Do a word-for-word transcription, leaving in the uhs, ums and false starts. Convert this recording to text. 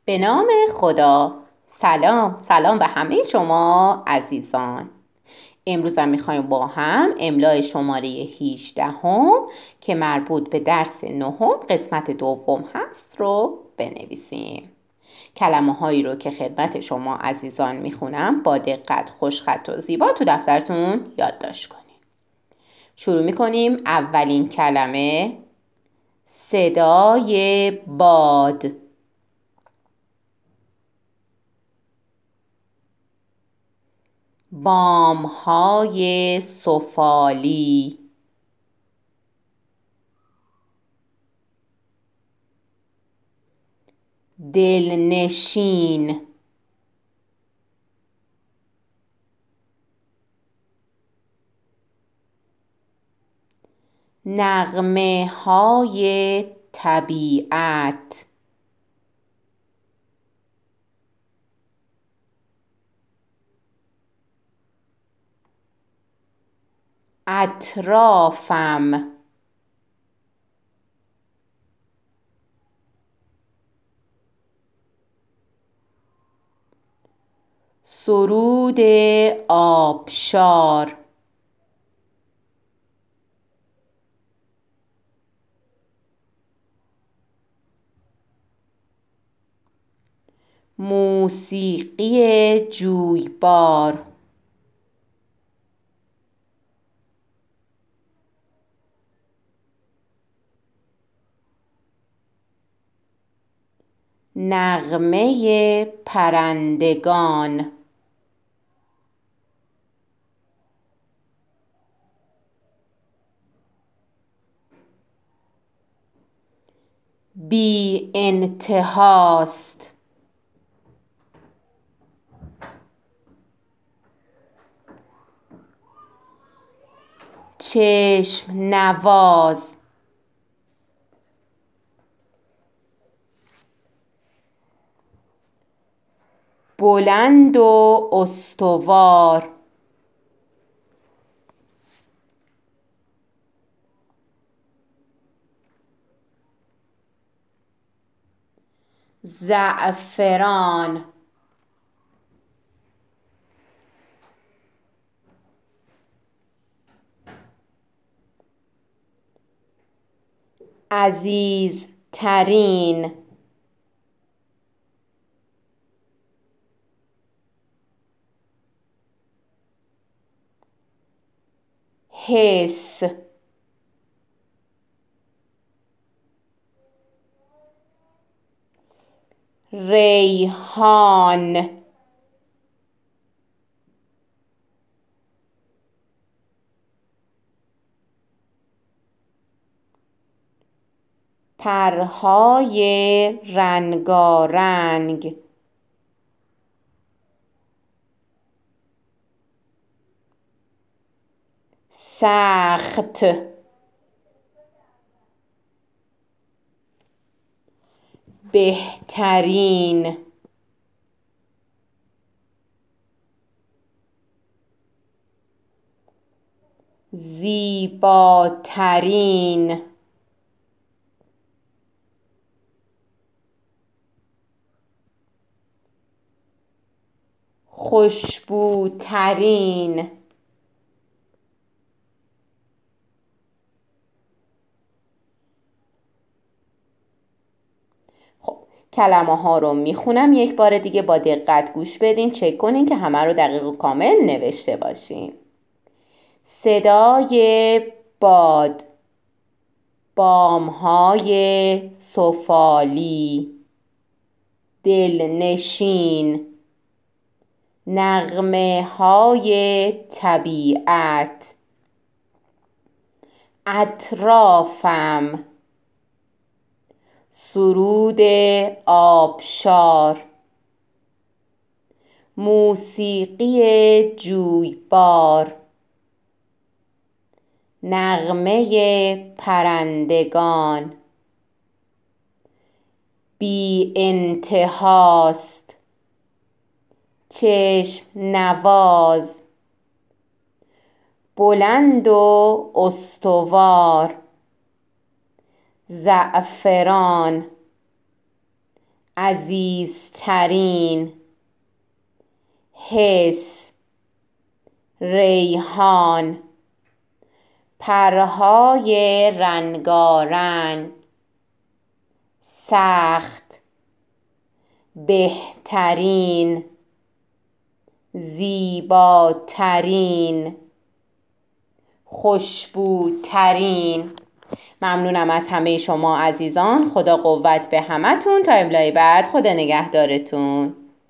به نام خدا. سلام سلام به همه شما عزیزان. امروز هم میخوایم با هم املای شماره هجده هم که مربوط به درس نهم قسمت دوم هست رو بنویسیم. کلمه هایی رو که خدمت شما عزیزان میخونم با دقت، خوشخط و زیبا تو دفترتون یادداشت کنیم. شروع میکنیم. اولین کلمه صدای باد. بامهای سفالی. دلنشین. نغمه های طبیعت. اطرافم. سرود آبشار. موسیقی جویبار. نغمه پرندگان. بی انتهاست. چشم نواز. بلند و استوار. زعفران. عزیزترین. حس. ریحان. پرهای رنگارنگ. سخت. بهترین. زیباترین. خوشبوترین. خب کلمه ها رو میخونم، یک بار دیگه با دقت گوش بدین، چک کنین که همه رو دقیق و کامل نوشته باشین. صدای باد. بامهای سفالی. دلنشین. نغمه های طبیعت. اطرافم. سرود آبشار. موسیقی جویبار. نغمه پرندگان. بی انتهاست. چشم نواز. بلند و استوار. زعفران. عزیزترین، حس، ریحان، پرهای رنگارنگ، سخت، بهترین، زیباترین، خوشبوترین. ممنونم از همه شما عزیزان. خدا قوت به همتون. تا املای بعد، خدا نگهدارتون.